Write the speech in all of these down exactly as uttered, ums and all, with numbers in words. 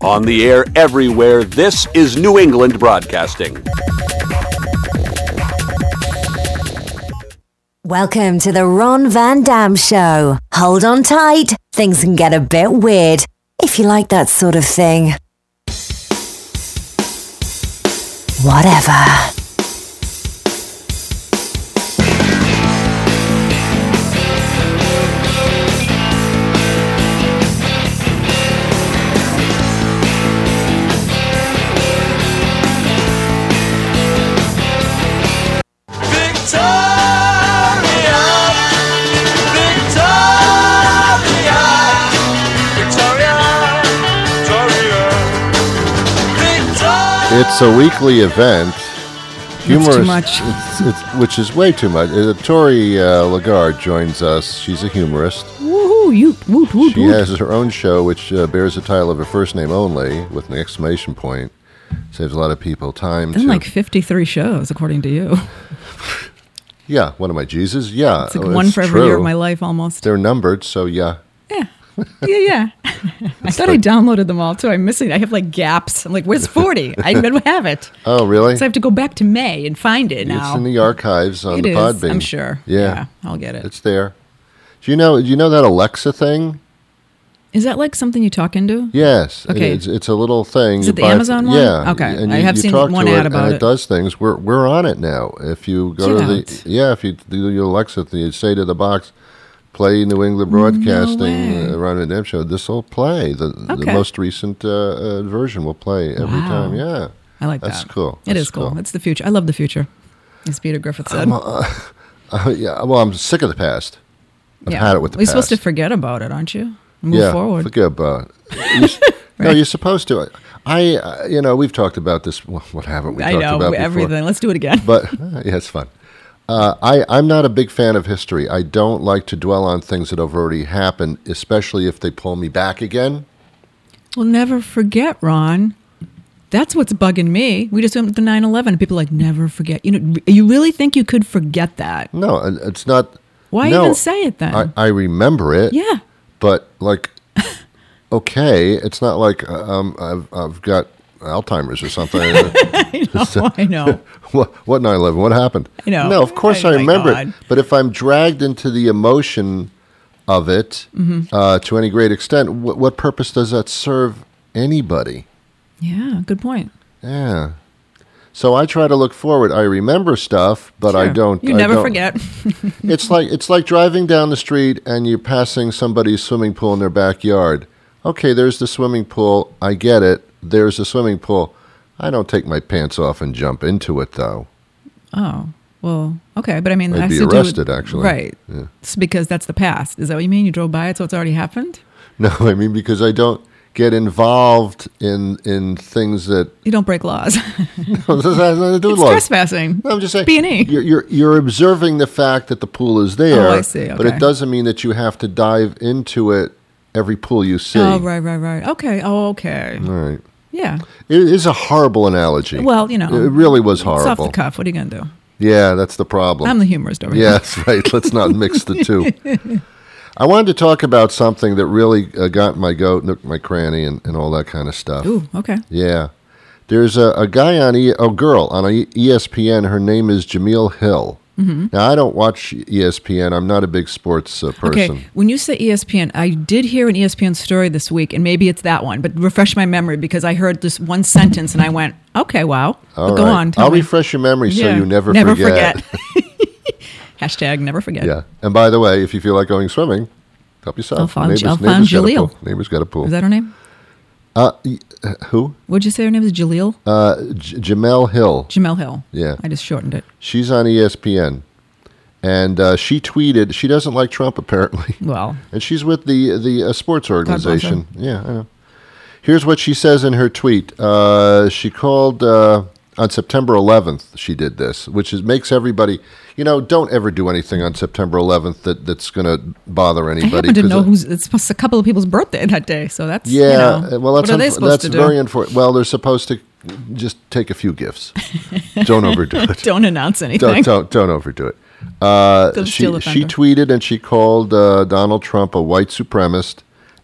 On the air everywhere, this is New England Broadcasting. Welcome to the Ron Van Dam Show. Hold on tight. Things can get a bit weird, if you like that sort of thing. Whatever. It's a weekly event. Humorous, too much. It's, it's, which is way too much. Uh, Tori uh, Lagarde joins us. She's a humorist. Woohoo! You woot woot She woot. has her own show, which uh, bears the title of her first name only, with an exclamation point. Saves a lot of people time. Done to, like fifty-three shows, according to you. Yeah, what am I, Jesus? Yeah, It's like oh, one it's for every true. year of my life, almost. They're numbered, so yeah. Yeah, yeah, yeah. I thought I downloaded them all too. I'm missing. I have like gaps. I'm like, where's forty? I don't have it. Oh, really? So I have to go back to May and find it now. It's in the archives on It the is, Podbean. I'm sure. Yeah. Yeah, I'll get it. It's there. Do you know? Do you know that Alexa thing? Is that like something you talk into? Yes. Okay. It's, it's a little thing. Is you it the buy- Amazon one? Yeah. Okay. And I you, have you seen talk one to ad it, about and it. it does things. We're we're on it now. If you go Get to out. the yeah, if you do your Alexa, you say to the box, "Play New England Broadcasting way. uh, Ron and Dam Show." This will play. The the Okay. most recent uh, uh, version will play every Wow. time. Yeah. I like That's that. cool. It That's is cool. It's the future. I love the future, as Peter Griffith said. Um, uh, uh, yeah. Well, I'm sick of the past. I've yeah. had it with the We're past. supposed to forget about it, aren't you? Move yeah, forward. forget about it. You s- No, you're supposed to. I, uh, you know, we've talked about this. Well, what haven't we I talked know about before? everything. Let's do it again. But uh, yeah, it's fun. Uh, I, I'm not a big fan of history. I don't like to dwell on things that have already happened, especially if they pull me back again. We'll never forget, Ron. That's what's bugging me. We just went with the nine eleven. People are like, never forget. You know, you really think you could forget that? No, uh, it's not. Why no, even say it then? I, I remember it. yeah. But like, okay, it's not like um, I've I've got Alzheimer's or something. I know. I know. What, what nine eleven? What happened? I know. No, of course Oh, I my remember God. it. But if I'm dragged into the emotion of it Mm-hmm. uh, to any great extent, wh- what purpose does that serve anybody? Yeah. Good point. Yeah. So I try to look forward. I remember stuff, but I Sure. don't. You I never don't- forget. It's like it's like driving down the street and you're passing somebody's swimming pool in their backyard. Okay, there's the swimming pool. I get it. There's the swimming pool. I don't take my pants off and jump into it, though. Oh. Well, okay, but I mean, I'd that has be to do with- arrested, actually. Right. Yeah. It's because that's the past. Is that what you mean? You drove by it, so it's already happened? No, I mean because I don't get involved in in things that You don't break laws. this has nothing to do with It's laws. trespassing. No, I'm just saying. B and E. You're, you're you're observing the fact that the pool is there. Oh, I see, But okay. it doesn't mean that you have to dive into it every pool you see. Oh, right, right, right. Okay. Oh, okay. All right. Yeah. It is a horrible analogy. Well, you know. It really was It's off horrible. the cuff. What are you going to do? Yeah, that's the problem. I'm the humorist over yeah, here. that's right. Let's not mix the two. I wanted to talk about something that really uh, got my goat, nooked my cranny, and, and all that kind of stuff. Ooh, okay. Yeah. There's a, a guy on, e- a girl on E S P N. Her name is Jameel Hill. Mm-hmm. Now, I don't watch E S P N. I'm not a big sports uh, person. Okay, when you say E S P N, I did hear an E S P N story this week, and maybe it's that one, but refresh my memory because I heard this one sentence and I went, okay, wow. All But go right. on. Tell I'll me. refresh your memory so Yeah. you never, never forget. forget. Hashtag never forget. Yeah. And by the way, if you feel like going swimming, help yourself. I'll find- Neighbor's- I'll find neighbor's got a Jaleel. pool. Neighbor's got a pool. Is that her name? Uh, y- uh, who? What'd you say her name is? Jaleel? Uh, J- Jamel Hill. Jamel Hill. Yeah. I just shortened it. She's on E S P N. And uh, she tweeted, she doesn't like Trump apparently. Well, And she's with the the uh, sports bless her. organization. Yeah, I know. Here's what she says in her tweet. Uh, she called uh, on September eleventh. She did this, which is makes everybody, you know, don't ever do anything on September eleventh that, that's going to bother I anybody. happen to 'cause know it- who's, it's supposed- a couple of people's birthday that day, so that's, Yeah, you know, uh, well, that's what are they unf- supposed that's to do? very unfortunate. Well, they're supposed to just take a few gifts. Don't overdo it. Don't announce anything. Don't don't don't overdo it. Uh, Don't she steal the she thunder. tweeted and she called uh, Donald Trump a white supremacist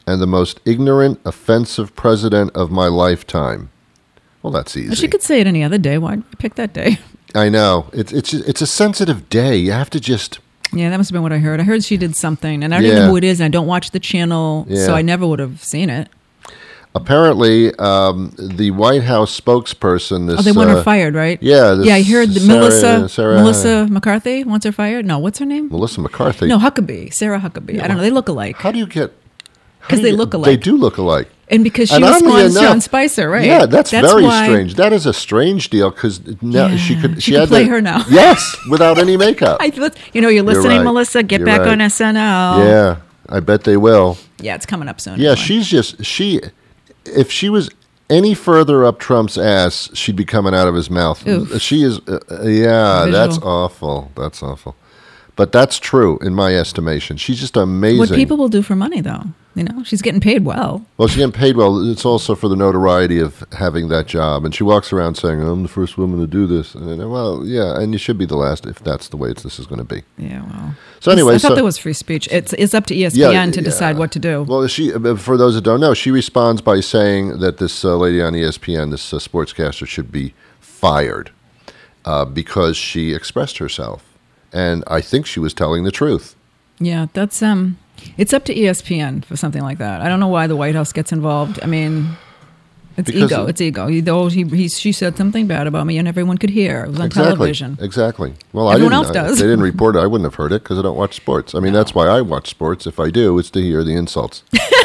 and the most ignorant, offensive president of my lifetime. Well, that's easy. She could say it any other day. Why pick that day? I know. It's it's it's a sensitive day. You have to just... Yeah, that must have been what I heard. I heard she did something, and I don't Yeah. even know who it is, and I don't watch the channel, Yeah. so I never would have seen it. Apparently, um, the White House spokesperson... This, Oh, they want uh, her fired, right? Yeah. This Yeah, I heard the Sarah- Melissa Sarah- Melissa McCarthy wants her fired. No, what's her name? Melissa McCarthy. No, Huckabee. Sarah Huckabee. I don't know. They look alike. How do you get... how 'Cause do you they get- look alike. They do look alike. And because she And oddly responds to enough- Sean Spicer, right? Yeah, that's, very why- strange. That is a strange deal because now Yeah, she could she could had play that- her now. Yes, without any makeup. I, you know, you're listening, right. Melissa. Get You're back right. on S N L. Yeah, I bet they will. Yeah, it's coming up soon. Yeah, anyway. she's just she. If she was any further up Trump's ass, she'd be coming out of his mouth. Oof. She is. Uh, uh, yeah, Visual. that's awful. That's awful. But that's true in my estimation. She's just amazing. What people will do for money, though. You know, she's getting paid well. Well, she's getting paid well. It's also for the notoriety of having that job. And she walks around saying, I'm the first woman to do this. And, well, yeah, and you should be the last if that's the way it's, this is going to be. Yeah, well. So anyway, I thought so, that was free speech. It's it's up to E S P N Yeah, to yeah. decide what to do. Well, she, for those that don't know, she responds by saying that this uh, lady on E S P N, this uh, sportscaster, should be fired uh, because she expressed herself. And I think she was telling the truth. Yeah, that's um, it's up to E S P N for something like that. I don't know why the White House gets involved. I mean, it's Because ego. it- It's ego. He, though he, he, she said something bad about me, and everyone could hear. It was on Exactly. television. Exactly. Well, Everyone I else didn't, I- does. They didn't report it. I wouldn't have heard it because I don't watch sports. I mean, that's why I watch sports. If I do, it's to hear the insults.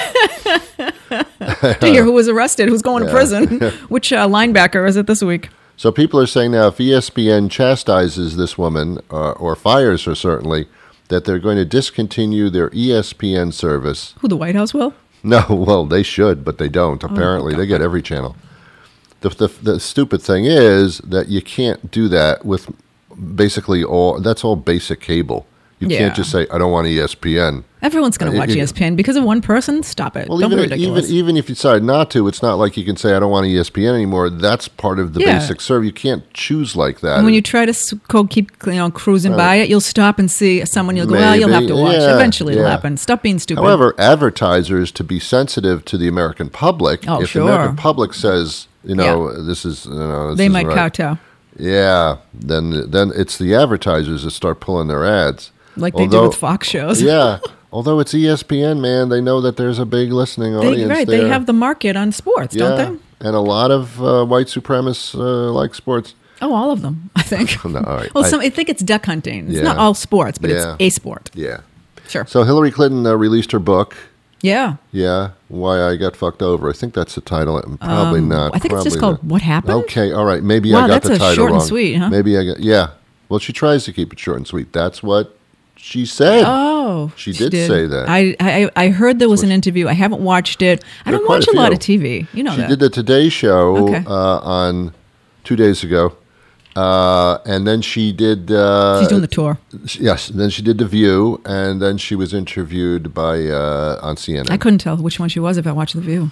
To hear who was arrested, who's going to prison, which uh, linebacker is it this week? So people are saying now if E S P N chastises this woman, uh, or fires her certainly, that they're going to discontinue their E S P N service. Who, the White House will? No, well, they should, but they don't. Oh, Apparently, they get every channel. The, the the stupid thing is that you can't do that with basically all. That's all basic cable. You Yeah. can't just say I don't want E S P N. Everyone's going to Uh, watch you- E S P N because of one person. Stop it! Well, Don't even be if, even ridiculous. even if you decide not to, it's not like you can say I don't want E S P N anymore. That's part of the Yeah. basic service. You can't choose like that. And when you try to s- go keep you know cruising by it, you'll stop and see someone. You'll go, well, you'll have to Maybe, watch. yeah, Eventually, it'll yeah. happen. Stop being stupid. However, advertisers, to be sensitive to the American public, Oh, if sure. the American public says, you know, this is, you know, this they isn't might right, kowtow, yeah, then then it's the advertisers that start pulling their ads, like they Although- do with Fox shows. yeah, although it's E S P N, man, they know that there's a big listening they, audience right. there. They have the market on sports, yeah, don't they? and a lot of uh, white supremacists uh, like sports. Oh, all of them, I think. No, all right. Well, I- some, I think it's duck hunting. It's Yeah. not all sports, but Yeah. it's a sport. Yeah. Sure. So Hillary Clinton uh, released her book. Yeah. Yeah, Why I Got Fucked Over. I think that's the title. Probably Um, not. I think it's just Probably called not. What Happened? Okay, all right. Maybe Wow, I got that's the a title short and wrong. sweet, huh? Maybe I got. Yeah. Well, she tries to keep it short and sweet. That's what she said. Oh, She did say that. I, I I heard there was an interview. I haven't watched it. I There are don't quite watch a a lot few. of T V. You know she that. did the Today Show Okay. uh, on two days ago, uh, and then she did. Uh, She's doing the tour. Yes, then she did The View, and then she was interviewed by uh, on C N N. I couldn't tell which one she was if I watched The View.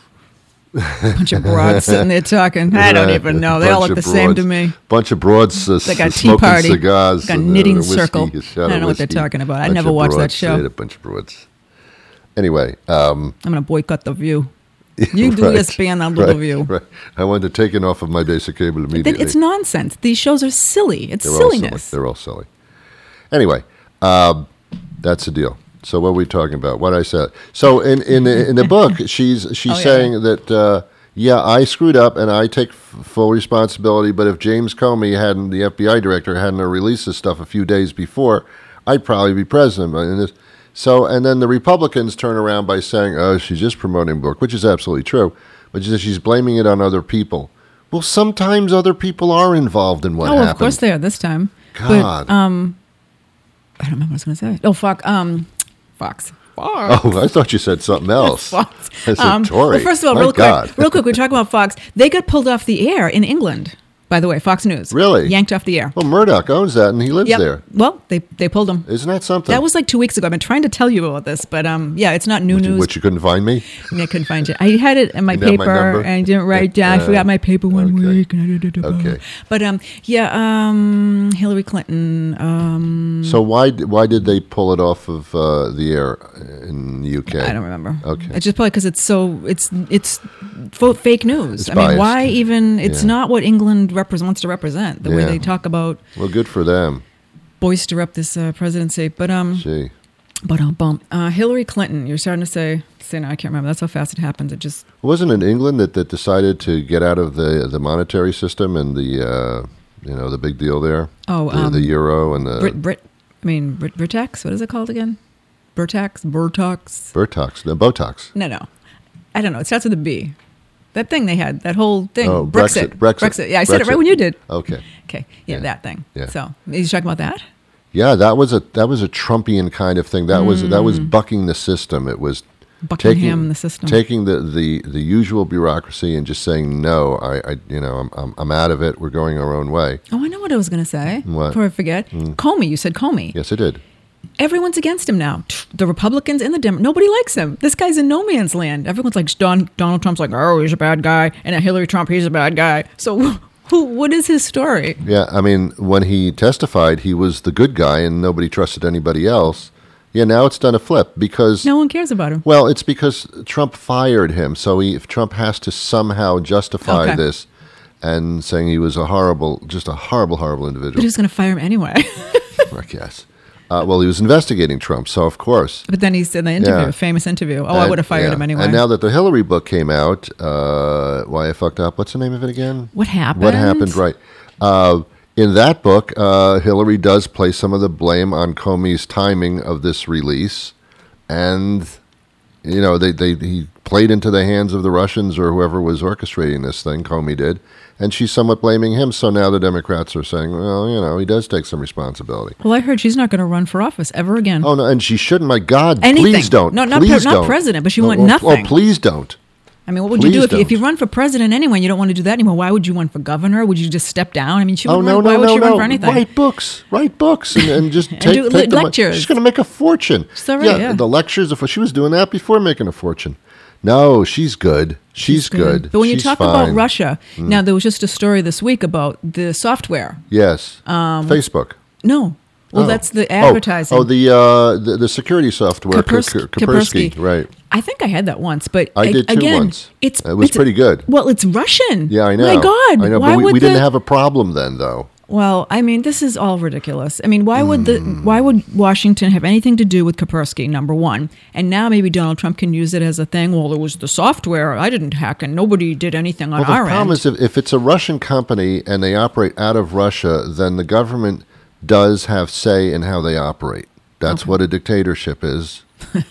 Bunch of broads sitting there talking. I don't Right. even know. They all Bunch look of the same to broads. me. Bunch of broads uh, They got s- tea smoking party, cigars, got and, uh, knitting whiskey, circle. a shot I don't of know what they're whiskey. talking about. I Bunch never of watched that broads. show. They had a bunch of broads. Anyway, um, I'm going to boycott The View. You do right, E S P N, I'll do right, The View. Right. I wanted to take it off of my basic cable immediately. It's nonsense. These shows are silly. It's They're all silly. silliness. They're all silly. Anyway, um, that's the deal. So what are we talking about? What I said. So in in the, in the book, she's she's Oh, yeah. saying that uh, yeah, I screwed up and I take f- full responsibility. But if James Comey hadn't, the F B I director, hadn't released this stuff a few days before, I'd probably be president. And this, so and then the Republicans turn around by saying, "Oh, she's just promoting the book," which is absolutely true. But she says she's blaming it on other people. Well, sometimes other people are involved in what oh, happened. of course they are this time. God. But, um, I don't remember what I was going to say. Oh, fuck. Um, Fox. Fox. Oh, I thought you said something else. Fox. I said Um, Tory. well, first of all, My real God. quick, real quick, we're talking about Fox. They got pulled off the air in England. by the way, Fox News. Really? Yanked off the air. Well, Murdoch owns that, and he lives Yep. there. Well, they they pulled him. Isn't that something? That was like two weeks ago. I've been trying to tell you about this, but um, yeah, it's not new Which, news. which you couldn't find me? I couldn't find it. I had it in my You didn't have my paper number? and I didn't write it down. I Uh, forgot my paper one okay. week. And I did it. Okay. But um, yeah, um, Hillary Clinton. Um, So why d- why did they pull it off of uh, the air in the U K? I don't remember. Okay. It's just probably because it's so it's it's fo- fake news. It's I mean, biased. why even? It's Yeah. not what England repres wants to represent. The way Yeah. they talk about Well, good for them. boister up this uh, presidency. But um, Gee. but um, bump. Uh, Hillary Clinton. You're starting to say. Say no, I can't remember. That's how fast it happens. It just. Wasn't it England that, that decided to get out of the the monetary system and the uh, you know the big deal there? Oh, the, um, the euro and the Brit, Brit, I mean, Brit, Britax? What is it called again? Burtax? Burtox? Botox, the Botox. No, no. I don't know. It starts with a B. That thing they had, that whole thing. Oh, Brexit. Brexit. Brexit. Yeah, I said it Brexit. right when you did. Okay. Okay. Yeah, Yeah. that thing. Yeah. So, are you talking about that? Yeah, that was a that was a Trumpian kind of thing. That was that was bucking the system. It was Mm. Buckingham, taking the system. taking the, the, the usual bureaucracy and just saying no. I, I you know I'm, I'm I'm out of it. We're going our own way. Oh, I know what I was going to say. What? Before I forget. Comey. You said Comey. Yes, I did. Everyone's against him now. The Republicans and the Dem. Nobody likes him. This guy's in no man's land. Everyone's like, Don, Donald Trump's like, oh, he's a bad guy. And then Hillary Trump, he's a bad guy. So who? What is his story? Yeah, I mean, when he testified, he was the good guy, and nobody trusted anybody else. Yeah, now it's done a flip because No one cares about him. well, it's because Trump fired him. So he, if Trump has to somehow justify Okay. this and saying he was a horrible, just a horrible, horrible But individual. he's going to fire him anyway. I guess. Uh, well, he was investigating Trump, so of course. But then he said in the interview, Yeah. a famous interview. Oh, I And- would have fired yeah. him anyway. And now that the Hillary book came out, uh, why I fucked up. What's the name of it again? What happened? What happened? Right. Uh, in that book, uh, Hillary does place some of the blame on Comey's timing of this release, and you know they, they he played into the hands of the Russians or whoever was orchestrating this thing. Comey did, and she's somewhat blaming him. So now the Democrats are saying, well, you know, he does take some responsibility. Well, I heard she's not going to run for office ever again. Oh no, and she shouldn't. My God, Anything. please don't. No, not please pre- not don't. president, but she Oh, want oh, nothing. Oh, please don't. I mean, what would you do please if you, if you don't. run for president anyway and you don't want to do that anymore? Why would you run for governor? Would you just step down? I mean, she would Oh run, no, why no, would no, she run no! for anything? Write books, write books, and, and just And take, do take the mon- lectures. She's going to make a fortune. She's already- yeah. the lectures. She was doing that before making a fortune. No, she's good. She's, good. But when you She's talk fine. Mm. about Russia, now there was just a story this week about the software. yes, Facebook. No. Well, Oh. that's the Oh, advertising. Oh, the, uh, the the security software. Kapers- Ka- Ka- Kaspersky, right? I think I had that once, but I a- did too again, once. It's It was it's- pretty good. Well, it's Russian. Yeah, I know. My God, I know, why but we, would we didn't the- have a problem then, though. Well, I mean, this is all ridiculous. I mean, why would the Hmm. why would Washington have anything to do with Kaspersky? Number one, and now maybe Donald Trump can use it as a thing. Well, it was the software. I didn't hack, and nobody did anything on Well, the our problem end. is if, if it's a Russian company and they operate out of Russia, then the government does have say in how they operate. That's what a dictatorship is.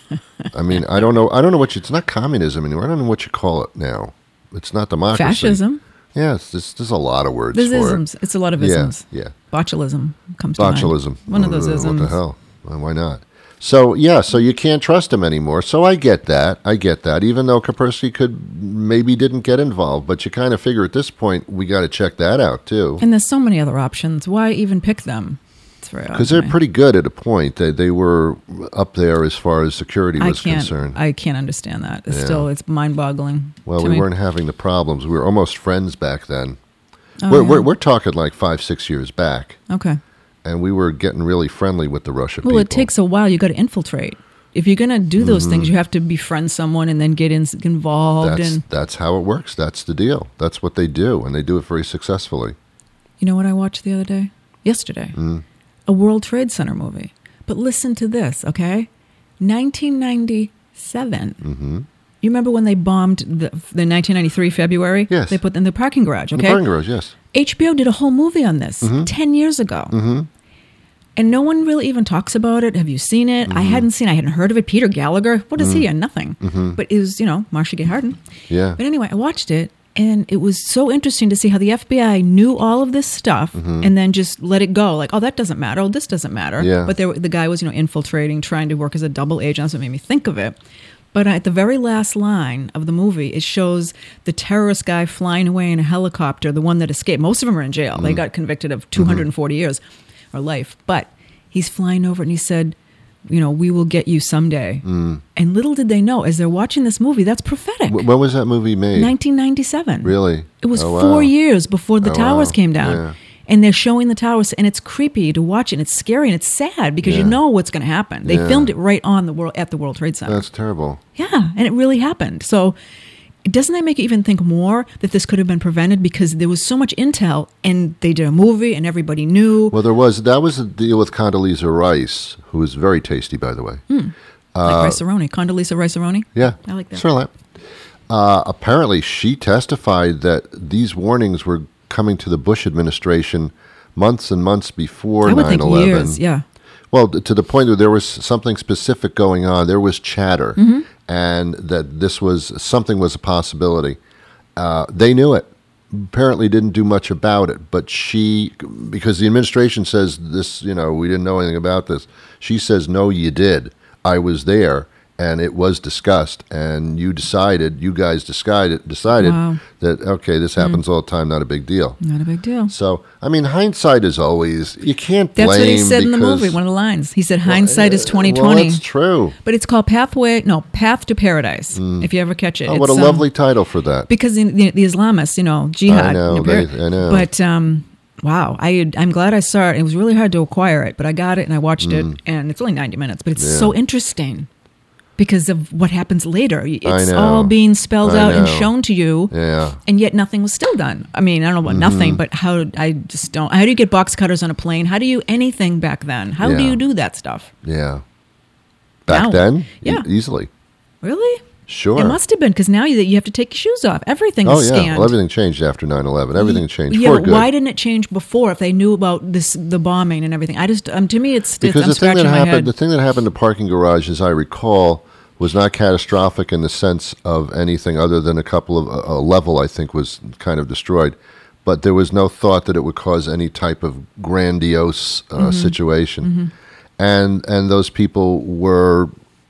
I mean, I don't know. I don't know what you, it's not communism anymore. I don't know what you call it now. It's not democracy. Fascism. Yes, there's, there's a lot of words There's for isms. It's a lot of it. isms. Yeah, yeah. Botulism comes to mind. Botulism. One of those Uh, isms. What the hell? Well, why not? So yeah, so you can't trust him anymore. So I get that. I get that. Even though Kaspersky could maybe didn't get involved, but you kind of figure at this point we got to check that out too. And there's so many other options. Why even pick them? It's very odd Because to they're me. pretty good at a point. They they were up there as far as security I was can't. concerned. I can't understand that. It's Yeah. still it's mind-boggling. well, to we me. weren't having the problems. We were almost friends back then. Oh, we're, yeah. we're we're talking like five six years back, Okay. and we were getting really friendly with the Russian Well, people. it takes a while. You got to infiltrate. If you're going to do those things, you have to befriend someone and then get in, involved. That's And that's how it works. That's the deal. That's what they do, and they do it very successfully. you know what I watched the other day? Yesterday, Mm. a World Trade Center movie. But listen to this, okay? nineteen ninety-seven. Mm-hmm. You remember when they bombed the, the nineteen ninety-three February? Yes. They put in the parking garage. In Okay. the parking garage, yes. H B O did a whole movie on this Mm-hmm. ten years ago. Mm-hmm. And no one really even talks about it. Have you seen it? Mm-hmm. I hadn't seen I hadn't heard of it. Peter Gallagher. What is he? Nothing. Mm-hmm. But it was, you know, Marcia Gay Harden. Yeah. But anyway, I watched it, and it was so interesting to see how the F B I knew all of this stuff and then just let it go. Like, oh, that doesn't matter. Oh, this doesn't matter. Mm-hmm. Yeah. But there, the guy was, you know, infiltrating, trying to work as a double agent. That's what made me think of it. But at the very last line of the movie, it shows the terrorist guy flying away in a helicopter, the one that escaped. Most of them are in jail. Mm. They got convicted of two hundred forty mm-hmm. years or life. But he's flying over and he said, you know, we will get you someday. Mm. And little did they know, as they're watching this movie, that's prophetic. W- when was that movie made? nineteen ninety-seven. Really? It was oh, four wow. years before the oh, towers wow. came down. Yeah. And they're showing the towers, and it's creepy to watch it, and it's scary, and it's sad because yeah. you know what's going to happen. They yeah. filmed it right on the world at the World Trade Center. That's terrible. Yeah, and it really happened. So doesn't that make you even think more that this could have been prevented because there was so much intel, and they did a movie, and everybody knew. Well, there was. That was a deal with Condoleezza Rice, who was very tasty, by the way. Mm. Uh, like Rice-A-Roni. Condoleezza Rice-A-Roni? Yeah. I like that. Sort of like. Uh, apparently, she testified that these warnings were coming to the Bush administration months and months before I would nine eleven. think years, yeah. Well, to the point where there was something specific going on. There was chatter, mm-hmm. and that this was something was a possibility. Uh, they knew it. Apparently didn't do much about it, but she, because the administration says this, you know, we didn't know anything about this. She says, no, you did. I was there. And it was discussed, and you decided, you guys decided, decided wow. that, okay, this happens mm. all the time, not a big deal. Not a big deal. So, I mean, hindsight is always, you can't That's blame. what he said in the because, movie, one of the lines. He said, hindsight well, is twenty twenty. Well, that's true. But it's called Pathway, no, Path to Paradise, mm. if you ever catch it. Oh, it's, what a um, lovely title for that. Because the, the, the Islamists, you know, jihad. I know, they, I know. But, um, wow, I, I'm glad I saw it. It was really hard to acquire it, but I got it and I watched mm. it, and it's only ninety minutes, but it's yeah. so interesting. Because of what happens later. It's all being spelled I out know. and shown to you, yeah. and yet nothing was still done. I mean, I don't know about mm-hmm. nothing, but how, I just don't, how do you get box cutters on a plane? How do you, anything back then? How yeah. do you do that stuff? Yeah. Back now, then? Yeah. E- easily. Really? Sure. It must have been, because now you, you have to take your shoes off. Everything oh, is yeah. scanned. Well, everything changed after nine eleven. Everything changed yeah, for but good. why didn't it change before if they knew about this, the bombing and everything? I just, um, to me, it's, because it's I'm the thing that scratching my happened, head. the thing that happened to parking garages, I recall, was not catastrophic in the sense of anything other than a couple of a level I think was kind of destroyed, but there was no thought that it would cause any type of grandiose uh, mm-hmm. situation, mm-hmm. and and those people were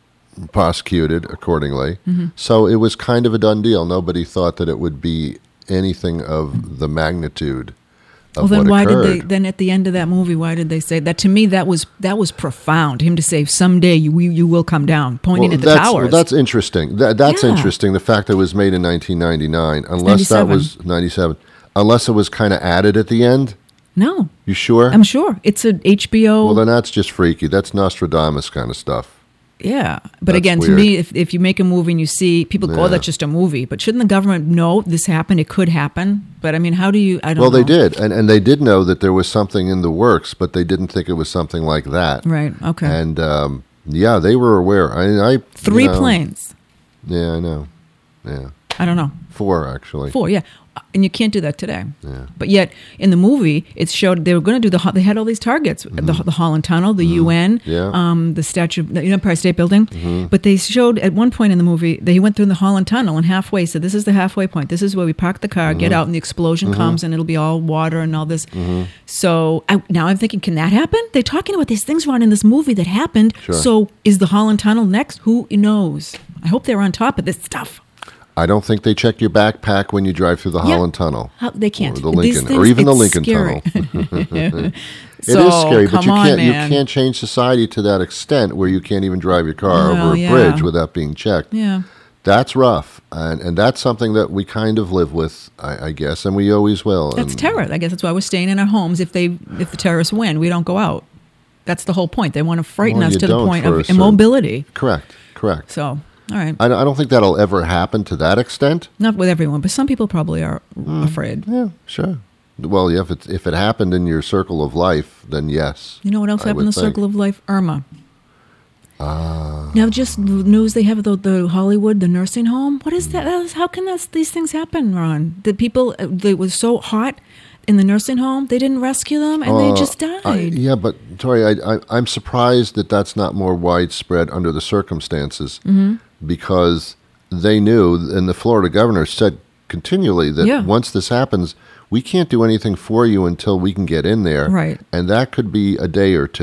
prosecuted accordingly. Mm-hmm. So it was kind of a done deal. Nobody thought that it would be anything of the magnitude. Well, then why occurred. did they? Then at the end of that movie, why did they say that? To me, that was that was profound. Him to say, "Someday you you will come down," pointing well, at the that's, towers. Well, that's interesting. That, that's yeah. interesting. The fact that it was made in nineteen ninety-nine, unless ninety-seven. that was ninety-seven, unless it was kind of added at the end. No, you sure? I'm sure it's an H B O. Well, then that's just freaky. That's Nostradamus kind of stuff. Yeah, but That's again, weird. to me, if if you make a movie and you see people go, Yeah. "Oh, that's just a movie," but shouldn't the government know this happened? It could happen. But I mean, how do you? I don't. Well, know. they did, and and they did know that there was something in the works, but they didn't think it was something like that. Right. Okay. And um, yeah, they were aware. I, I Three you know, planes. Yeah, I know. Yeah, I don't know. four actually. Four. Yeah. And you can't do that today. Yeah. But yet, in the movie, it showed they were going to do the. Ho- They had all these targets: Mm-hmm. the, the Holland Tunnel, the mm-hmm. U N, Yeah. um, the Statue, the Empire State Building. Mm-hmm. But they showed at one point in the movie they went through the Holland Tunnel and halfway said, "This is the halfway point. This is where we park the car, Mm-hmm. get out, and the explosion comes, and it'll be all water and all this." Mm-hmm. So I, now I'm thinking, can that happen? They're talking about these things around in this movie that happened. Sure. So is the Holland Tunnel next? Who knows? I hope they're on top of this stuff. I don't think they check your backpack when you drive through the Yeah. Holland Tunnel. How, they can't. Or the These Lincoln, things, or even the it's Lincoln scary. Tunnel. So, it is scary, but come you on, can't you man. can't change society to that extent where you can't even drive your car Well, over a yeah. bridge without being checked. Yeah. That's rough, and and that's something that we kind of live with, I, I guess, and we always will. That's and, terror. I guess that's why we're staying in our homes. If they, if the terrorists win, we don't go out. That's the whole point. They want to frighten Well, us you to the don't point for of a certain- immobility. Correct, correct. So, all right, I, I don't think that'll ever happen to that extent. not with everyone, but some people probably are afraid. Yeah, sure. Well, yeah, if it if it happened in your circle of life, then yes. You know what else I happened in would the think. circle of life? Irma. Ah. Now, just news they have the, the Hollywood, the nursing home. What is that? That is- How can this, these things happen, Ron? The people, uh, they was so hot in the nursing home, they didn't rescue them, and they Uh, just died. I, yeah, but Tori, I, I, I'm surprised that that's not more widespread under the circumstances, Mm-hmm. because they knew, and the Florida governor said continually that Yeah. once this happens, we can't do anything for you until we can get in there, Right. And that could be a day or two.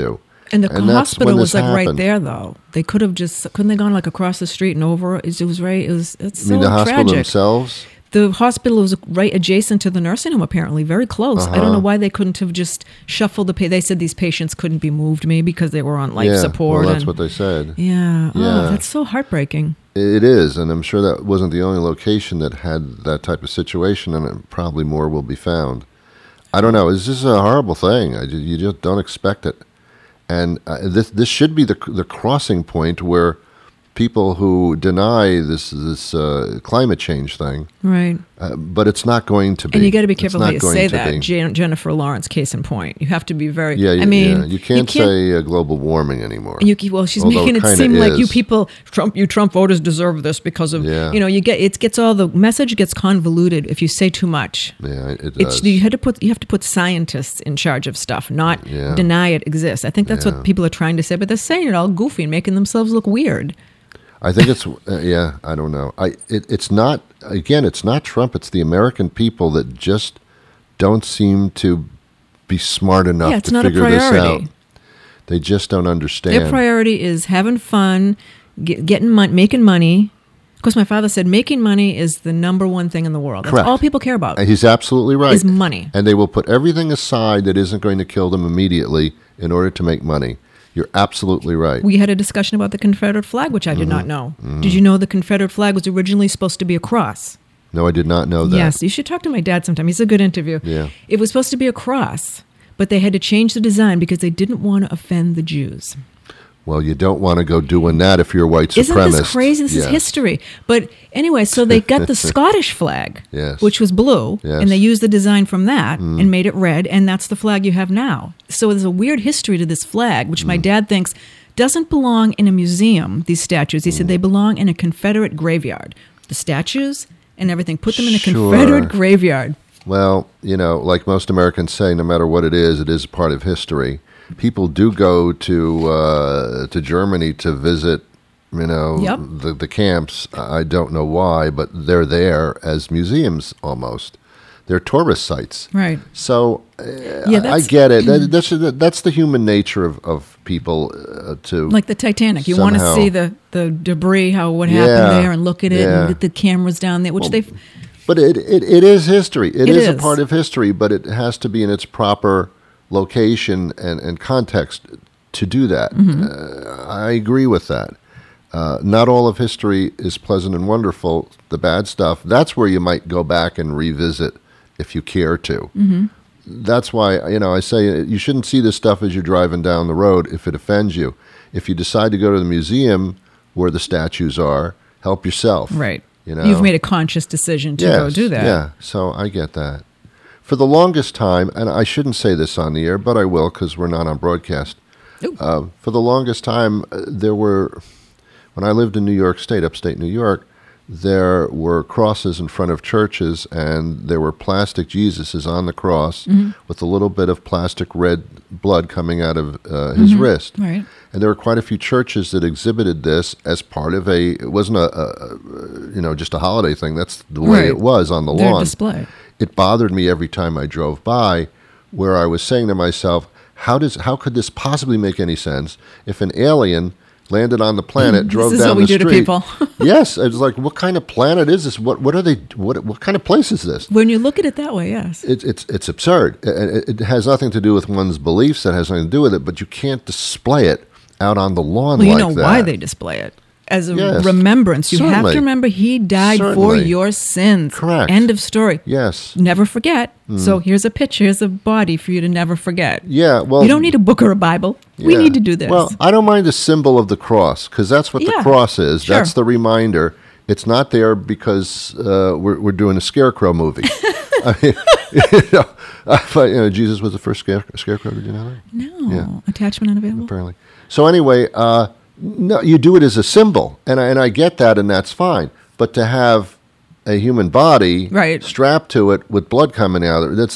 And the And that's hospital when was this like right happened. there, though. They could have just couldn't they gone like across the street and over? It was right. It was it's I so mean, the hospital tragic. themselves. The hospital was right adjacent to the nursing home, apparently, very close. I don't know why they couldn't have just shuffled the pa They said these patients couldn't be moved, maybe because they were on life yeah, support. well, that's and, what they said. yeah. Yeah. Oh, that's so heartbreaking. It is, and I'm sure that wasn't the only location that had that type of situation, and it, probably more will be found. I don't know. It's just a horrible thing. I ju- you just don't expect it. And uh, this this should be the the crossing point where people who deny this this uh, climate change thing, Right. uh, but it's not going to be. And you got to be It's careful not how you going say to that. be. Jen- Jennifer Lawrence, case in point. You have to be very. Yeah, I yeah, mean, yeah. you can't, say uh, global warming anymore. You, well, she's Although making it kinda seem like you is. people, Trump, you Trump voters deserve this because of, Yeah. you know, you get it gets all the message gets convoluted if you say too much. Yeah, it It's does. you had to put you have to put scientists in charge of stuff, not Yeah. deny it exists. I think that's Yeah. what people are trying to say, but they're saying it all goofy and making themselves look weird. I think it's uh, yeah. I don't know. I it, it's not again. It's not Trump. It's the American people that just don't seem to be smart enough Yeah, it's to not a figure this out. priority. They just don't understand. Their priority is having fun, get, getting mon- making money. Of course, my father said making money is the number one thing in the world. That's Correct. all people care about. Uh, He's absolutely right. Is money. And they will put everything aside that isn't going to kill them immediately in order to make money. You're absolutely right. We had a discussion about the Confederate flag, which I did Mm-hmm. not know. Did you know the Confederate flag was originally supposed to be a cross? No, I did not know that. Yes, you should talk to my dad sometime. He's a good interview. Yeah. It was supposed to be a cross, but they had to change the design because they didn't want to offend the Jews. Well, you don't want to go doing that if you're a white supremacist. Isn't this crazy? This is Yeah. history. But anyway, so they got the Scottish flag, Yes. which was blue, Yes. and they used the design from that and made it red, and that's the flag you have now. So there's a weird history to this flag, which my dad thinks doesn't belong in a museum, these statues. He said they belong in a Confederate graveyard. The statues and everything, put them in a Sure. Confederate graveyard. Well, you know, like most Americans say, no matter what it is, it is part of history. People do go to uh, to Germany to visit, you know, Yep. the the camps. I don't know why, but they're there as museums almost. They're tourist sites. Right. So uh, Yeah, I, I that's- get it. That, that's that's the human nature of of people uh, to Like the Titanic. You want to Somehow. see the, the debris, how what Yeah, happened there, and look at it, yeah. and get the cameras down there, which Well, they've. But it, it, it is history. It It is, is. a part of history, but it has to be in its proper location and, and context to do that. Mm-hmm. Uh, I agree with that. Uh, not all of history is pleasant and wonderful. The bad stuff, that's where you might go back and revisit if you care to. Mm-hmm. That's why, you know, I say you shouldn't see this stuff as you're driving down the road if it offends you. If you decide to go to the museum where the statues are, help yourself. Right. You know? You've made a conscious decision to go do that. Yeah, so I get that. For the longest time, and I shouldn't say this on the air, but I will because we're not on broadcast. Ooh. Uh, for the longest time, uh, there were, when I lived in New York State, upstate New York, there were crosses in front of churches, and there were plastic Jesuses on the cross Mm-hmm. with with a little bit of plastic red blood coming out of uh, his wrist. Right. And there were quite a few churches that exhibited this as part of a. It wasn't a, a, a you know, just a holiday thing. That's the way Right. it was on the Their lawn. display. It bothered me every time I drove by, where I was saying to myself, "How does how could this possibly make any sense if an alien landed on the planet, drove This is down what we the do to street?" people. Yes, it's like, what kind of planet is this? What what are they? What what kind of place is this? When you look at it that way, yes. It's it's it's absurd. It, it has nothing to do with one's beliefs. It has nothing to do with it. But you can't display it out on the lawn Well, you like know that. why they display it. As a Yes. remembrance. You have Certainly. to remember he died for Certainly. your sins. Correct. End of story. Yes. Never forget. So here's a picture, here's a body for you to never forget. Yeah. Well, You don't need a book or a Bible. We yeah. need to do this. Well, I don't mind the symbol of the cross because that's what Yeah. the cross is. Sure. That's the reminder. It's not there because uh, we're we're doing a scarecrow movie. I mean, you know, I thought, you know, Jesus was the first scare, scarecrow. Did you know that? no. Yeah. Attachment unavailable. Apparently. So anyway, uh, no, you do it as a symbol, and I, and I get that, and that's fine. But to have a human body Right. strapped to it with blood coming out of it, that's like,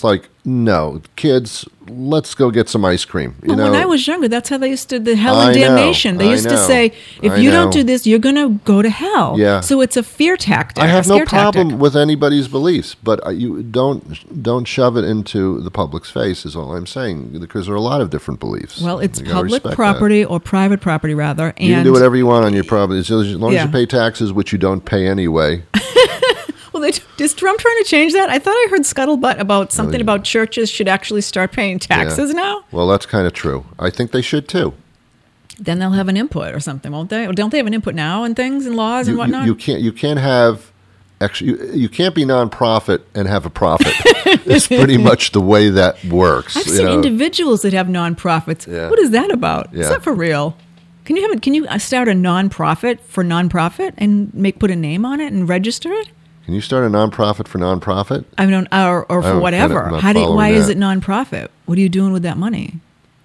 No, kids, let's go get some ice cream. You Well, know, when I was younger, that's how they used to, the hell and I know, damnation. They I used to know, say, if I you don't know. do this, you're going to go to hell. Yeah. So it's a fear tactic. I have a no scare problem tactic. with anybody's beliefs, but uh, you don't don't shove it into the public's face. Is all I'm saying, because there are a lot of different beliefs. Well, it's You gotta public respect property or private property, rather. that. And You can do whatever you want on your property as long as Yeah. you pay taxes, which you don't pay anyway. Well, they, is Trump trying to change that? I thought I heard scuttlebutt about something yeah. about churches should actually start paying taxes Yeah. now. Well, that's kind of true. I think they should too. Then they'll have an input or something, won't they? Or don't they have an input now and things and laws and You, you, whatnot? you can't you can't have actually you, you can't be nonprofit and have a profit. It's pretty much the way that works. I've you seen know. individuals that have nonprofits. Yeah. What is that about? Yeah. Is that for real? Can you have it? Can you start a nonprofit for nonprofit and make put a name on it and register it? Can you start a nonprofit for nonprofit? I mean, or, or I for don't- whatever. I'm not How do you, following why is that. it nonprofit? What are you doing with that money?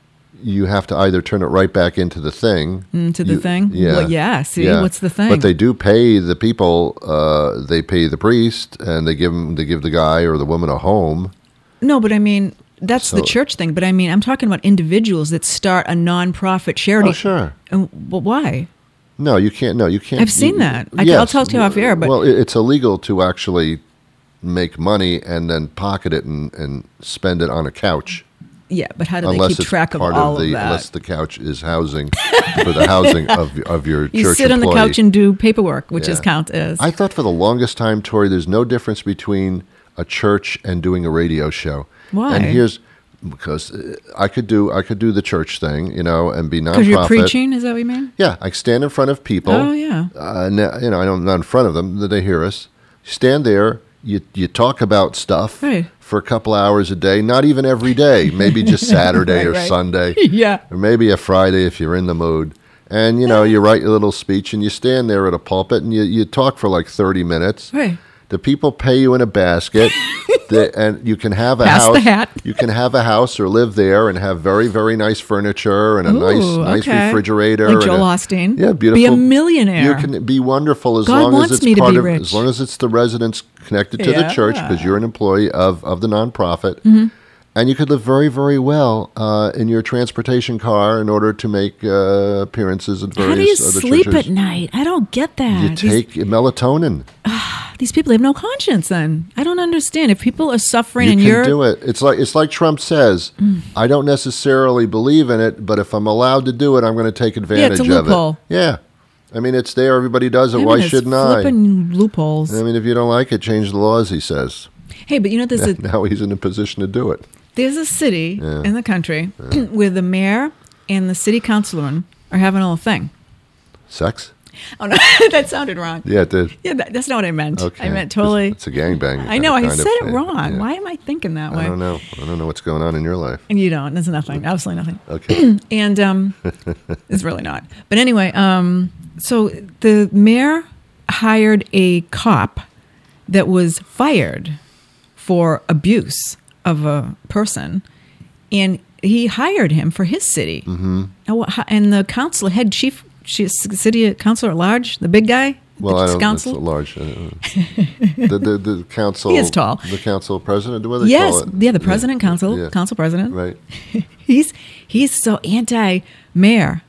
You have to either turn it right back into the thing. Into the You- thing? Yeah. Well, yeah, see, what's the thing? But they do pay the people. Uh, they pay the priest, and they give 'em- they give the guy or the woman a home. No, but I mean, that's the So- church thing. But I mean, I'm talking about individuals that start a nonprofit charity. Oh, sure. And, but why? No, you can't. No, you can't. I've seen you- that. I- I'll talk to you off air, but- well, it- it's illegal to actually make money and then pocket it and, and spend it on a couch. Yeah, but how do they Unless keep it's track of part all of the of that? unless the couch is housing for the housing of of your You church sit on the employee. couch and do paperwork, which is Yeah. count as. I thought for the longest time, Tori, there's no difference between a church and doing a radio show. Why? And here's because uh, I could do I could do the church thing, you know, and be nonprofit. Because you're preaching, is that what you mean? Yeah, I stand in front of people. Oh, yeah. Uh, n- you know, I don't not in front of them that they hear us. Stand there. You you talk about stuff Right. for a couple hours a day. Not even every day. Maybe just Saturday Right, or right. Sunday. Yeah. Or maybe a Friday if you're in the mood. And, you know, you write your little speech and you stand there at a pulpit and you, you talk for like thirty minutes. Right. The people pay you in a basket, the, and you can have a Pass house. the hat. You can have a house or live there and have very, very nice furniture and a nice, Ooh, nice okay. refrigerator. Like and Joel a- Osteen. Yeah, beautiful. Be a millionaire. You can be wonderful as God long wants as it's me to part be of, rich. as long as it's the residents connected to the Yeah. church because you're an employee of of the nonprofit. Mm-hmm. And you could live very, very well uh, in your transportation car in order to make uh, appearances at various How do you other sleep churches. at night? I don't get that. You These- take melatonin. These people have no conscience. Then I don't understand. If people are suffering You and can you're do it. It's like it's like Trump says. I don't necessarily believe in it, but if I'm allowed to do it, I'm going to take advantage a of loophole. it. Yeah, I mean it's there. Everybody does it. Him Why and his shouldn't I? flipping loopholes. I mean, if you don't like it, change the laws. He says. Hey, but you know, there's a Now he's in a position to do it. there's a city Yeah. in the country where the mayor and the city councilman are having a little thing. Sex? Oh no, that sounded wrong. Yeah, it did. Yeah, that, that's not what I meant. Okay. I meant totally. It's, it's a gangbang. I know. I kind of said it thing. wrong. Yeah. Why am I thinking that way? I don't know. I don't know what's going on in your life. And you don't. There's nothing. Absolutely nothing. Okay. And um, it's really not. But anyway, um, so the mayor hired a cop that was fired for abuse of a person, and he hired him for his city. Mm-hmm. And the council head chief, she, city councilor at large, the big guy. Well, the I don't. It's council. large. Uh, the, the the council. He is tall. The council president. What do they Yes, call it? yeah, the president, council, Yeah. council president. Right. He's he's so anti-mayor,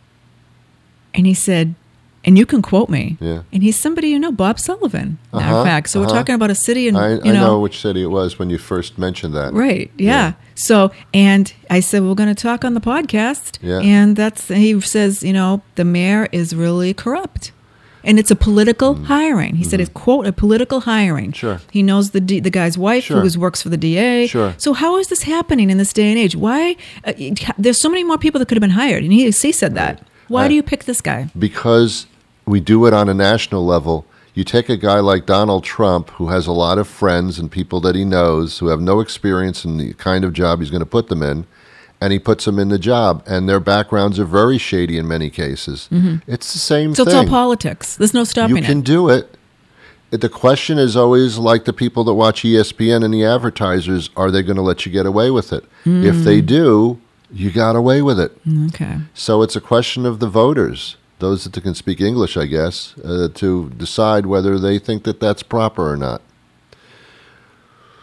and he said, and you can quote me. Yeah. And he's somebody you know, Bob Sullivan. Matter Uh-huh, of fact, so we're uh-huh. talking about a city, and I, you I know. know, which city it was when you first mentioned that. right? Yeah. Yeah. So, and I said we're going to talk on the podcast, Yeah. and that's he says, you know, the mayor is really corrupt. And it's a political hiring. He said it's, quote, a political hiring. Mm. Sure. He knows the D, the guy's wife Sure. who is, works for the D A. Sure. So how is this happening in this day and age? Why? Uh, it- there's so many more people that could have been hired. And he, he said that. Why I- do you pick this guy? Because we do it on a national level. You take a guy like Donald Trump, who has a lot of friends and people that he knows who have no experience in the kind of job he's going to put them in, and he puts them in the job, and their backgrounds are very shady in many cases. It's the same So thing. it's all politics. There's no stopping You can it. do it. It- The question is always like the people that watch E S P N and the advertisers, are they going to let you get away with it? If they Mm. do, you got away with it. Okay. So it's a question of the voters, those that can speak English, I guess, uh, to decide whether they think that that's proper or not.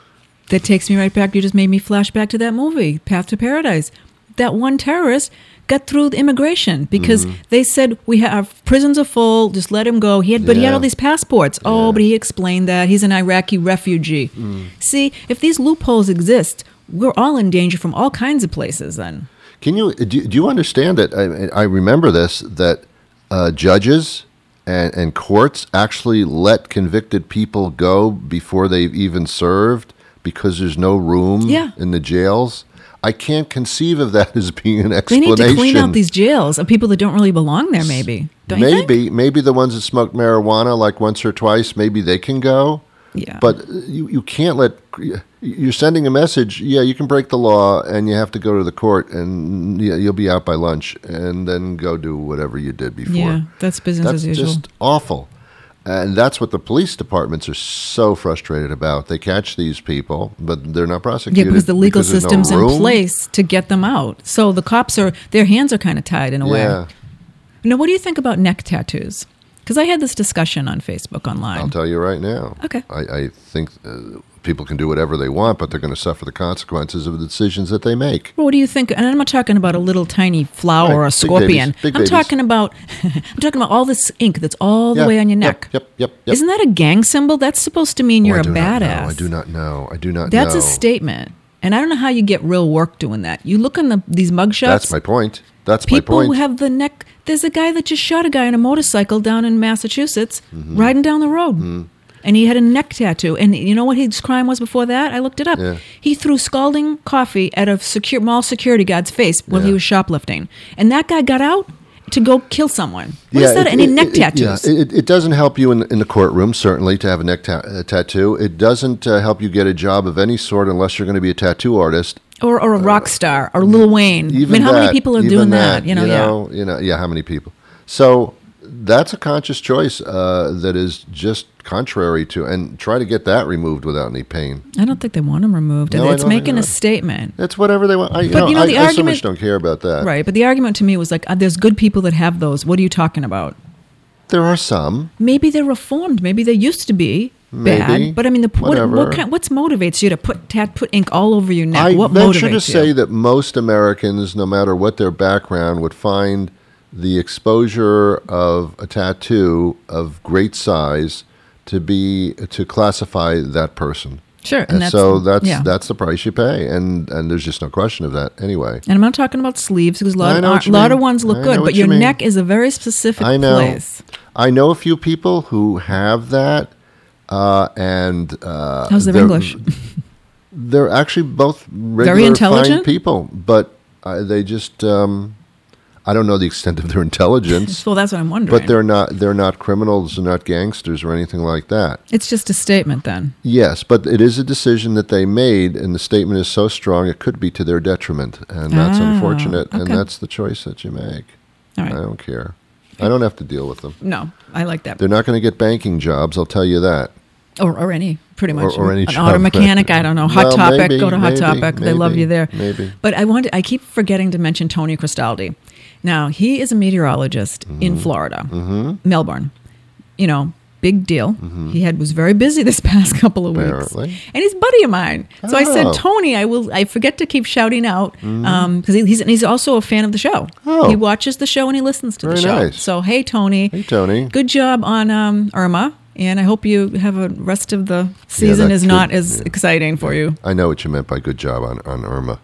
That takes me right back. You just made me flash back to that movie, Path to Paradise. That one terrorist got through the immigration because mm-hmm. they said, we have prisons are full, just let him go. He had, But yeah. he had all these passports. Yeah. Oh, but he explained that. He's an Iraqi refugee. Mm. See, if these loopholes exist, we're all in danger from all kinds of places then. Can you, do, do you understand that? I, I remember this, that uh, judges and, and courts actually let convicted people go before they've even served because there's no room yeah. in the jails. I can't conceive of that as being an explanation. They need to clean out these jails of people that don't really belong there, maybe. Don't you maybe, think? Maybe the ones that smoke marijuana like once or twice, maybe they can go. Yeah. But you, you can't let, you're sending a message, yeah, you can break the law and you have to go to the court and yeah, you'll be out by lunch and then go do whatever you did before. Yeah, that's business that's as usual. That's just awful. And that's what the police departments are so frustrated about. They catch these people, but they're not prosecuted. Yeah, because the legal because system's no in place to get them out. So the cops are, their hands are kind of tied in a yeah. way. Now, what do you think about neck tattoos? Because I had this discussion on Facebook online. I'll tell you right now. Okay. I, I think uh, people can do whatever they want, but they're going to suffer the consequences of the decisions that they make. Well, what do you think? And I'm not talking about a little tiny flower Right. or a Big scorpion. babies. Big I'm babies. talking about I'm talking about all this ink that's all the Yeah. way on your neck. Yep, yep, yep. yep. Isn't that a gang symbol? That's supposed to mean Oh, you're I a do not know. badass. I do not know. I do not That's know. a statement. And I don't know how you get real work doing that. You look on the these mugshots. That's my point. That's People my who point. have the neck. There's a guy that just shot a guy on a motorcycle down in Massachusetts, Mm-hmm. riding down the road, mm-hmm. and he had a neck tattoo. And you know what his crime was before that? I looked it up. Yeah. He threw scalding coffee at a secure mall security guard's face while Yeah. he was shoplifting, and that guy got out to go kill someone. What Yeah, is that? it- Any it- neck it- tattoos? Yeah, it, it doesn't help you in, in the courtroom, certainly, to have a neck ta- uh, tattoo. It doesn't uh, help you get a job of any sort unless you're going to be a tattoo artist. Or, or a rock star, or Lil Wayne. I Even mean, how many that, people are even doing that? You know, yeah. know, you know, yeah, how many people? So that's a conscious choice uh, that is just contrary to, and try to get that removed without any pain. I don't think they want them removed. No, I it's don't think making they a want- statement. It's whatever they want. I, you But, know, you know, I, the I so argument- much don't care about that. Right, but the argument to me was like, uh, there's good people that have those. What are you talking about? There are some. Maybe they're reformed. Maybe they used to be Maybe. bad. But I mean, the what, Whatever. what kind, what's motivates you to put tat, put ink all over your neck? I what venture motivates to you? say that most Americans, no matter what their background, would find the exposure of a tattoo of great size to be to classify that person. Sure, and And that's, so that's yeah. that's the price you pay, and and there's just no question of that. Anyway, And I'm not talking about sleeves because a lot, I know of, what you lot of mean. ones look I know good, what but you your mean. neck is a very specific I know. place. I know a few people who have that, uh, and uh, How's their they're- English? They're actually both regular, intelligent? fine people, but uh, they just. Um, I don't know the extent of their intelligence. So that's what I'm wondering. But they're not they're not criminals, they're not gangsters or anything like that. It's just a statement then. Yes, but it is a decision that they made, and the statement is so strong it could be to their detriment, and that's Ah, unfortunate, and okay. that's the choice that you make. All right. I don't care. I don't have to deal with them. No, I like that. They're not going to get banking jobs, I'll tell you that. Or, or any, pretty much. or any An job. auto mechanic, I don't know. Hot Well, Topic, maybe, go to Hot maybe, Topic. They love maybe, you there. maybe. But I wanted, I keep forgetting to mention Tony Cristaldi. Now, he is a meteorologist Mm-hmm. in Florida, Melbourne. You know, big deal. He had was very busy this past couple of weeks. Apparently. And he's a buddy of mine. So I said, Oh. Tony, I will. I forget to keep shouting out because he, he's, and he's also a fan of the show. Oh. He watches the show and he listens to the Very show. nice. So, hey, Tony. Hey, Tony. Good job on um, Irma. And I hope you have a rest of the season that is not could- as yeah. exciting for you. I know what you meant by good job on, on Irma.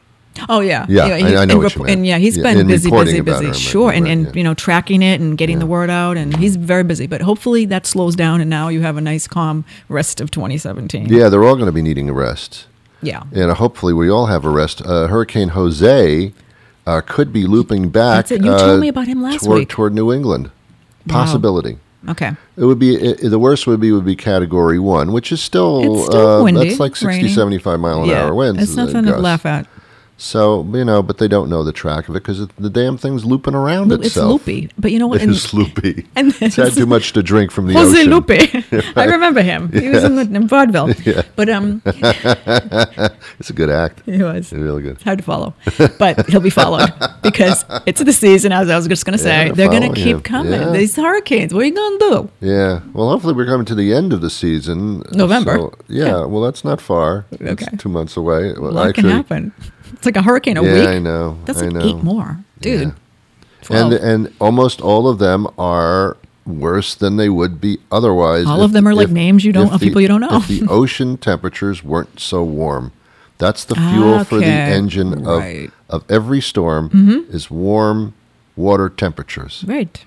Oh yeah, Yeah, I- he- I know and, what you meant. and yeah, he's Yeah, been in busy, reporting busy, about busy. Irma, Sure, and, right, and yeah. you know, tracking it and getting Yeah. the word out, and he's very busy. But hopefully that slows down, and now you have a nice, calm rest of twenty seventeen. Yeah, they're all going to be needing a rest. yeah. And uh, hopefully we all have a rest. Uh, Hurricane Jose uh, could be looping back That's it. You uh, told me about him last toward, week. toward New England. Wow. Possibility. Okay. It would be it, the worst would be would be Category One, which is still, It's still uh, windy, that's like sixty, rainy. seventy-five mile an yeah, hour winds. it's uh, nothing to gusts. laugh at. So, you know, but they don't know the track of it because the damn thing's looping around It's itself. loopy. But you know what? It is loopy. and It's had too much to drink from the Jose ocean. Lupe. I remember him. He was in, the, in vaudeville. Yeah. But um, It's a good act. he was. It's really good. It's hard to follow, but he'll be followed because it's the season. As I was just going to say, Yeah, they're going to following keep him. coming. Yeah. These hurricanes. What are you going to do? Yeah. Well, hopefully we're coming to the end of the season. November. So, yeah, Yeah. Well, that's not far. Okay. It's two months away. Well, A lot can happen. It's like a hurricane a yeah, week. I know. That's I like know. eight more, dude. Yeah. twelve. And and almost all of them are worse than they would be otherwise. All if- of them are like if- names you don't- if of people you don't know. If the ocean temperatures weren't so warm, that's the fuel for the Okay. engine of Right. of every storm Mm-hmm. is warm water temperatures. Right.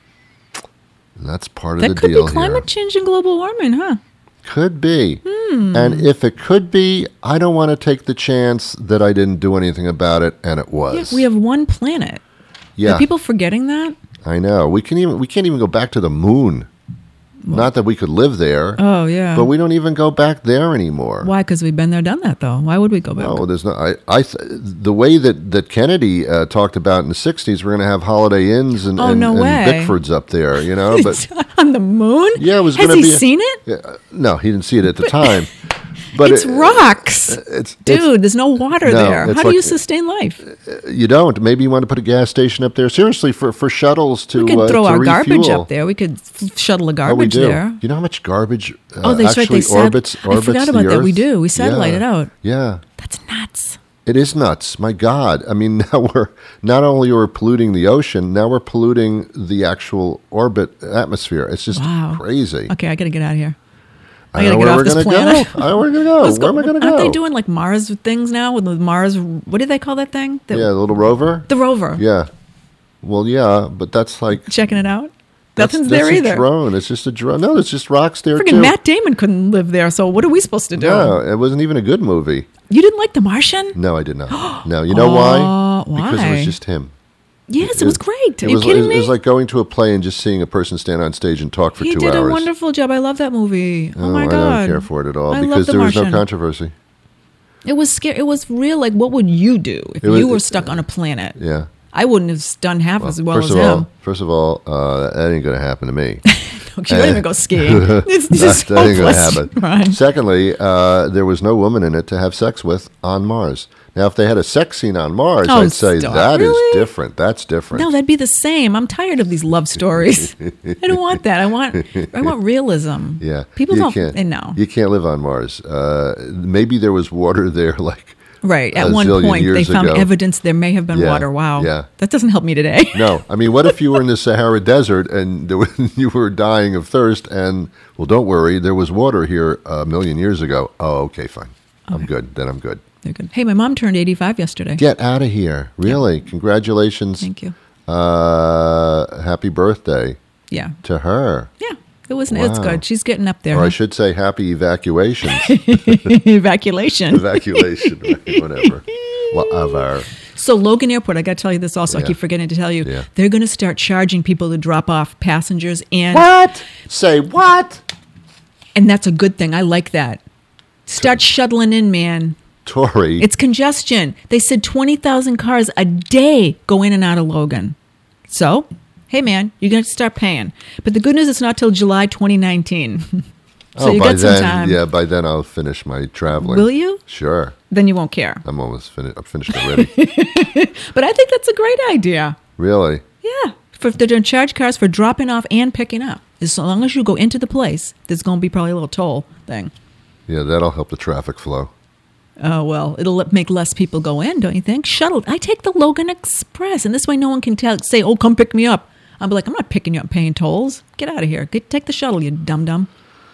And that's part of That the could deal be climate here. change and global warming, huh? Could be. Hmm. And if it could be, I don't want to take the chance that I didn't do anything about it and it Yeah, was. we have one planet. Yeah. Are people forgetting that? I know. We can even we can't even go back to the moon. Not that we could live there, Oh, yeah. but we don't even go back there anymore. Why? Because we've been there, done that, though. Why would we go back? No, there's no. I, I th- the way that that Kennedy uh, talked about in the sixties, we're going to have Holiday Inns and, Oh, and, no and way. Bickfords up there. You know, but On the moon? yeah, it was Has going to he be. a- seen it? Yeah, uh, no, he didn't see it at the time. But It's it- rocks. It's, Dude, it's- there's no water No, there. it's How do like- you sustain life? you don't. Maybe you want to put a gas station up there. Seriously, for, for shuttles to We could uh, throw to our garbage refuel. up there. We could f- shuttle a Oh, we garbage do. there. You know how much garbage uh, Oh, that's right. actually They sat- orbits, I orbits forgot the about that. We Earth? do. We satellite Yeah. it out. Yeah. That's nuts. It is nuts. My God. I mean, now we're not only are we polluting the ocean, now we're polluting the actual orbit atmosphere. It's just Wow. crazy. Okay, I got to get out of here. I I don't gotta know get where off we're this gonna planet. go. I don't know where we're going to go. Let's Where am I going to go? Aren't they doing like Mars things now with the Mars? What do they call that thing? The, yeah, the little rover? the rover. Yeah. Well, yeah, but that's like... Checking it out. That's, Nothing's that's there a either. drone. It's just a drone. No, there's just rocks there, Friggin' too. Matt Damon couldn't live there. So what are we supposed to do? No, it wasn't even a good movie. You didn't like The Martian? No, I did not. No, you know why? Because it why? was just him. Yes, it, was great. Are It you was, kidding it me? was like going to a play and just seeing a person stand on stage and talk for he two did hours. a wonderful job. I love that movie. Oh, Oh, my I god! don't care for it at all I love because The there was no Martian. controversy. It was scary. It was real. Like, what would you do if It was- you were stuck on a planet? Yeah. I wouldn't have done half as well first as of him. all, first of all, uh, that ain't going to happen to me. You don't even go skiing. It's just that ain't going to hopeless. happen. Right. Secondly, uh, there was no woman in it to have sex with on Mars. Now, if they had a sex scene on Mars, Oh, I'd say stop. that is Really? different. That's different. No, that'd be the same. I'm tired of these love stories. I don't want that. I want I want realism. Yeah, People you don't Can't, and no. you can't live on Mars. Uh, maybe there was water there, like Right. a At one zillion point they years found ago. evidence there may have been Yeah, water. Wow. yeah. That doesn't help me today. No, I mean, what if you were in the Sahara Desert and there was, you were dying of thirst? And well, don't worry, there was water here a million years ago. Oh, okay, fine. I'm good. Then I'm good. They're good. Hey, my mom turned eighty-five yesterday. Get out of here! Really? Congratulations! Thank you. Uh, happy birthday Yeah. to her. Yeah. It was it's Wow. good. She's getting up there. Or I huh? should say, happy evacuations. Evacuation. Evacuation, whatever, whatever. So Logan Airport, I got to tell you this also. Yeah. I keep forgetting to tell you. Yeah. They're going to start charging people to drop off passengers, and What? Say what? and that's a good thing. I like that. Start shuttling in, man. Tori. It's congestion. They said twenty thousand cars a day go in and out of Logan. So, hey, man, you're going to start paying. But the good news is not till July twenty nineteen. so oh, you by got some then, time. yeah, by then I'll finish my traveling. Will you? Sure. Then you won't care. I'm almost finished. I'm finished already. But I think that's a great idea. Really? Yeah. For, they're going to charge cars for dropping off and picking up. As long as you go into the place, there's going to be probably a little toll thing. Yeah, that'll help the traffic flow. Oh, well, it'll let- make less people go in, don't you think? Shuttle. I take the Logan Express, and this way no one can tell, say, oh, come pick me up. I'll be like, I'm not picking you up paying tolls. Get out of here. Get, take the shuttle, you dum-dum.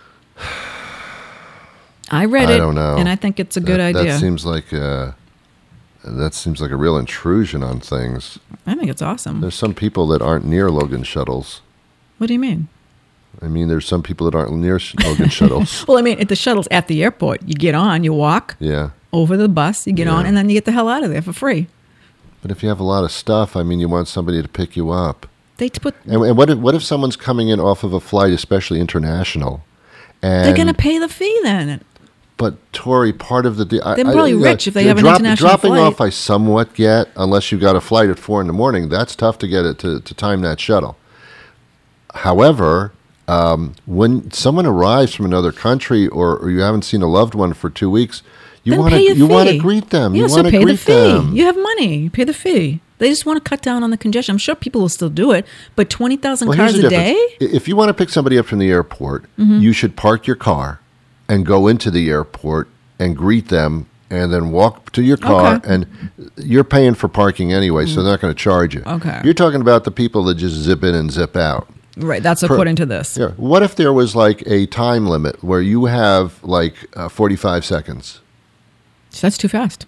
I read I it, don't know. and I think it's a good that, idea. That seems like uh, that seems like a real intrusion on things. I think it's awesome. There's some people that aren't near Logan shuttles. What do you mean? I mean, there's some people that aren't near sh- Logan shuttles. Well, I mean, at the shuttle's at the airport. You get on, you walk Yeah. over the bus, you get Yeah. on, and then you get the hell out of there for free. But if you have a lot of stuff, I mean, you want somebody to pick you up. They put. And, and what if what if someone's coming in off of a flight, especially international? And They're going to pay the fee then. But Tori, part of the de- They're probably rich if they have an drop, international dropping flight. off, I somewhat get, unless you got a flight at four in the morning. That's tough to get it to, to time that shuttle. However, um, when someone arrives from another country, or, or you haven't seen a loved one for two weeks, you Then want to pay a you want to fee. greet them. Yeah, you so want to pay the greet fee. them. You have money. You pay the fee. They just want to cut down on the congestion. I'm sure people will still do it, but twenty thousand Well, cars here's a the day? difference. If you want to pick somebody up from the airport, Mm-hmm. you should park your car and go into the airport and greet them and then walk to your car. Okay. And you're paying for parking anyway, so they're not going to charge you. Okay. You're talking about the people that just zip in and zip out. Right, that's Per- according to this. Yeah. What if there was like a time limit where you have like uh, forty-five seconds? That's too fast.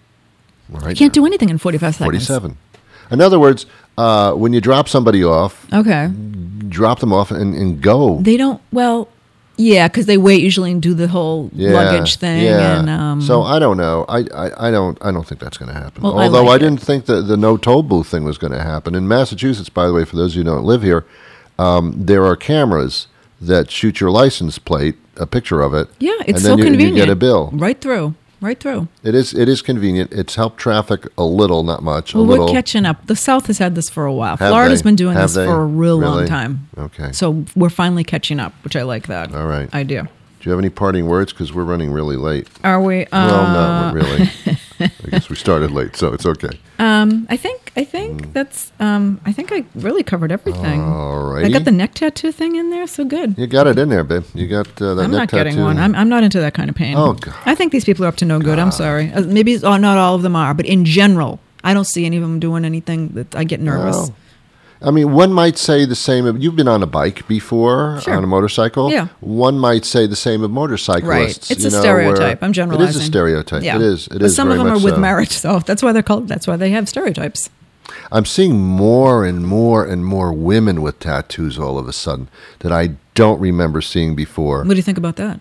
Right? You can't do anything in forty-five seconds. forty-seven. In other words, uh, when you drop somebody off, Okay. drop them off and, and go. They don't, well, yeah, because they wait usually and do the whole Yeah, luggage thing. Yeah. And, um, so I don't know. I, I, I don't I don't think that's going to happen. Well, I Although like I, it. didn't think that the no toll booth thing was going to happen. In Massachusetts, by the way, for those of you who don't live here, um, there are cameras that shoot your license plate, a picture of it. yeah, and it's then so you, convenient. You get a bill. Right through. Right through. It is it is convenient. It's helped traffic a little, not much. Well, a little. we're catching up. The South has had this for a while. Have Florida's they? been doing Have this they? for a real long Really? time. Okay. So we're finally catching up, which I like that All right. idea. Do you have any parting words? Because we're running really late. Are we? Uh, well, not really. I guess we started late, so it's okay. Um, I think I think that's um, I think I really covered everything. All I righty. got the neck tattoo thing in there, so good. You got it in there, babe. You got uh, that I'm neck not tattoo. getting one. I'm I'm not into that kind of pain. Oh, God. I think these people are up to no good. I'm sorry. Uh, maybe it's, oh, not all of them are, but in general, I don't see any of them doing anything that I get nervous. Well, I mean, one might say the same. Of, you've been on a bike before, Sure. on a motorcycle. Yeah. One might say the same of motorcyclists. Right. It's you a know, stereotype. where- I'm generalizing. It is a stereotype. Yeah. It is. It but is some very of them are much with so. merit, so that's why they're called. That's why they have stereotypes. I'm seeing more and more and more women with tattoos all of a sudden that I don't remember seeing before. What do you think about that?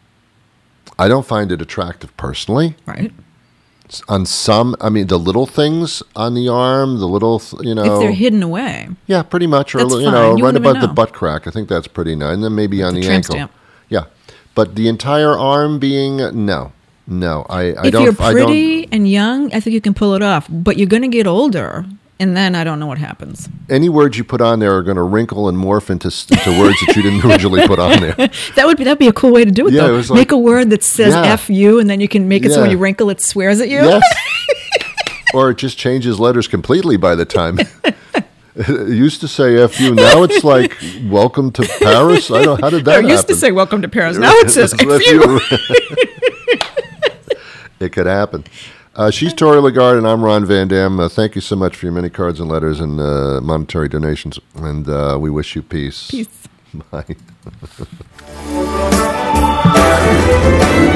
I don't find it attractive personally. Right. On some, I mean, the little things on the arm, the little, th- you know. If they're hidden away. Yeah, pretty much. Or, That's you fine. know, You right wouldn't even above the know. butt crack. I think that's pretty nice. And then maybe on the the tramp ankle. stamp. Yeah. But the entire arm being, no. No. I, I if don't. you're I pretty don't, and young, I think you can pull it off. But you're going to get older, and then I don't know what happens. any words you put on there are going to wrinkle and morph into, s- into words that you didn't originally put on there. That would be that'd be a cool way to do it. Yeah, though. it was like- Make a word that says Yeah. "f you," and then you can make it so when Yeah. you wrinkle, it swears at you. Yes. Or it just changes letters completely by the time. It used to say F you. Now it's like, welcome to Paris. I don't, how did that No, happen? it used to say "Welcome to Paris." Now it says "f F you." It could happen. Uh, she's Tori Lagarde, and I'm Ron Van Dam. Uh, thank you so much for your many cards and letters and uh, monetary donations. And uh, we wish you peace. Peace. Bye.